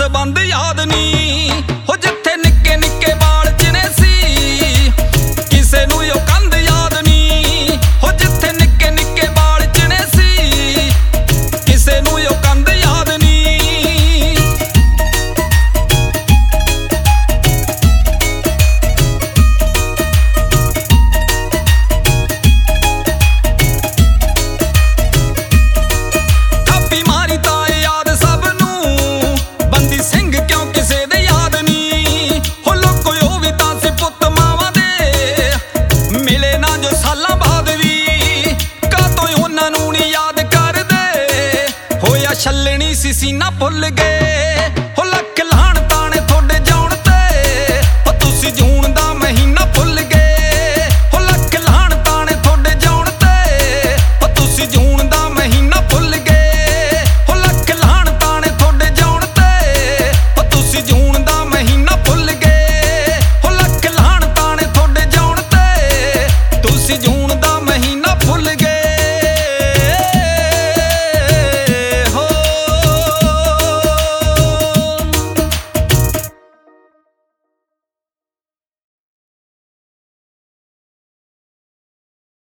संबंध याद नी हो जिथे निक्के निक्के बाल चिने सी किसे नू यो कंध याद नी हो जिथे निक्के निक्के बाल चिने सी किसे नू यो कंध याद नी। थापी मारी तां याद सब नू बंदी सिंह क्यों किसे दे याद नी हो लोको ओ भी तां सी पुत मावां दे मिले ना जो सालां बाद भी कातों उन्हां नू नी याद करदे होया छलनी सी सीना भुल गए।